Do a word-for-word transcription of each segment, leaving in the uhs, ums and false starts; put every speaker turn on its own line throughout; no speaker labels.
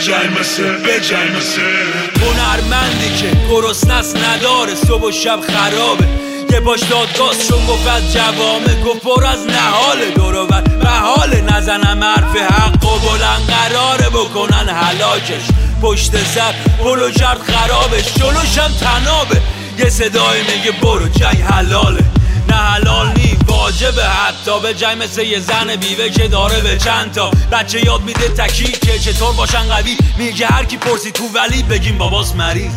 بجای مثل بجای مثل
هنرمندی که گرسنس نداره صبح و شب خرابه یه باش دادگاز چون گفت از جوامه گفت پر از نهاله دورور محاله نزنم حرف حق و بلند قراره بکنن هلاکش پشت سر پلو جرد خرابش جلوشم تنابه یه صدای میگه برو جنگ حلاله نه حلال نی واجبه حتی به جای مثل یه زن بیوه که داره به چند تا بچه یاد میده تکی که چطور باشن قوی میگه هر کی پرسی تو ولی بگیم باباس مریض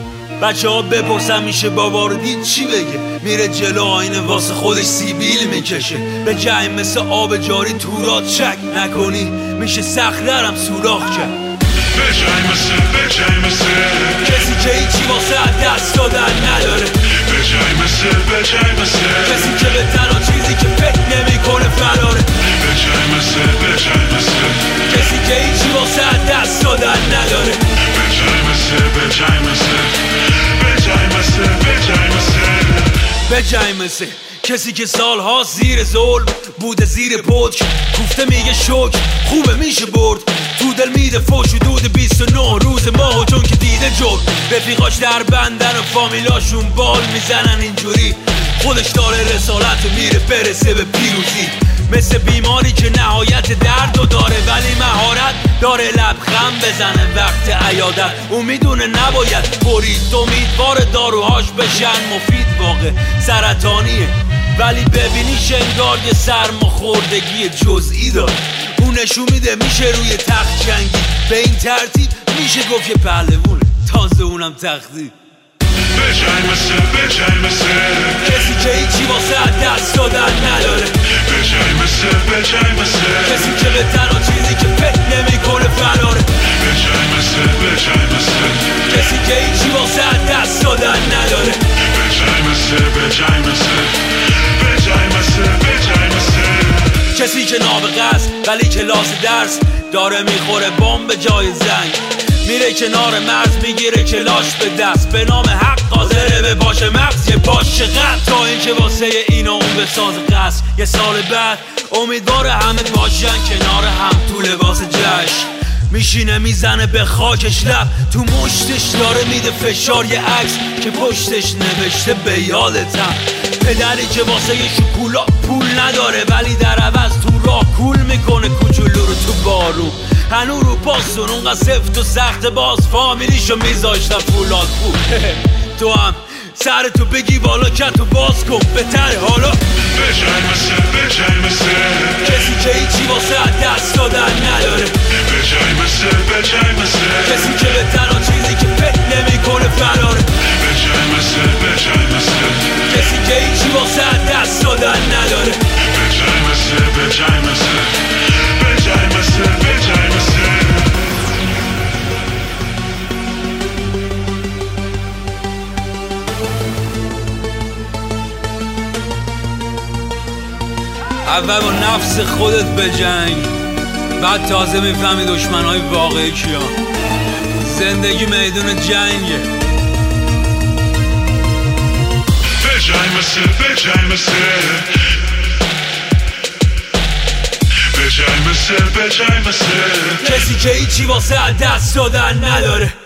بچه ها بپرسن میشه بابا رو دید چی بگه میره جلو آینه واسه خودش سیبیل میکشه به جای مثل آب جاری تورات چک نکنی میشه سخترم سوراخ کرد
بجای مثل بجای مثل
کسی که هیچی واسه از دست دادن نداره
بجای مثل بجای مثل
کسی که به تنها چیزی که فکر نمیکنه فراره
بجای مثل بجای مثل
کسی که هیچی واسه از دست دادن نداره
بجای مثل بجای مثل بجای مثل بجای مثل
بجای مثل کسی که سالها زیر ظلم بوده زیر پتک گفته میگه شکر خوبه میشه برد تو دل میده فوش و دود بیست و نه روز ماهو چون که دیده جرم رفیقاش در بندن و فامیلاشون بال میزنن اینجوری خودش داره رسالت میره برسه به پیروزی مثل بیماری که نهایت درد و داره ولی مهارت داره لبخند بزنه وقت عیادت اون میدونه نباید برید امیدوار داروهاش بشن مفید واقع سرطانیه ولی ببینی شنگار یه سرماخوردگی جزئی داره اون نشون میده میشه روی تخت جنگی به این ترتیب میشه گفت یه پهلوونه تازه اونم تختی
بجای مثل بجای مثل
کسی که هیچی واسه از دست دادن نداره
بجای مثل بجای مثل
کسی که به تنها چیزی که فکر نمیکنه فراره
بجای مثل بجای مثل
کسی که هیچی واسه از دست دادن نداره
بجای مثل بجای مثل بجای مثل بجای مثل
کسی که نابغه است ولی کلاس درس داره میخوره بمب به جای زنگ میره کنار مرز میگیره کلاش به دست به نام حق قادره به باشه مغز یه باش چقدر تا اینکه واسه این و اون بساز قصد یه سال بعد امیدوار همه باشن کنار هم تو لباس جشن میشینه میزنه به خاکش لب تو مشتش داره میده فشار یه عکس که پشتش نوشته به یادتم پدری که واسه یه شکولا پول نداره ولی در عوض تو راه کول میکنه کوچولو رو تو بارون هنو رو پاسون اونقدر سفت و سخت باز فامیلیشو میذاشتم فولاد بود تو هم سر تو بگی بالا کتو باز کن بهتر حالا
بجای مثل بجای مثل
کسی که هیچی واسه از دست دادن نداره
بجای مثل بجای مثل
کسی که به تنها چیزی که فکر نمیکنه فراره
بجای مثل بجای مثل
کسی که هیچی واسه از دست دادن نداره
بجای مثل بجای مثل بجای مثل بجای مثل
اول با نفس خودت بجنگ بعد تازه میفهمی دشمنهای واقعی کیا زندگی میدون جنگه
بجای مثل بجای مثل بجای مثل بجای مثل
کسی که هیچی واسه از دست دادن نداره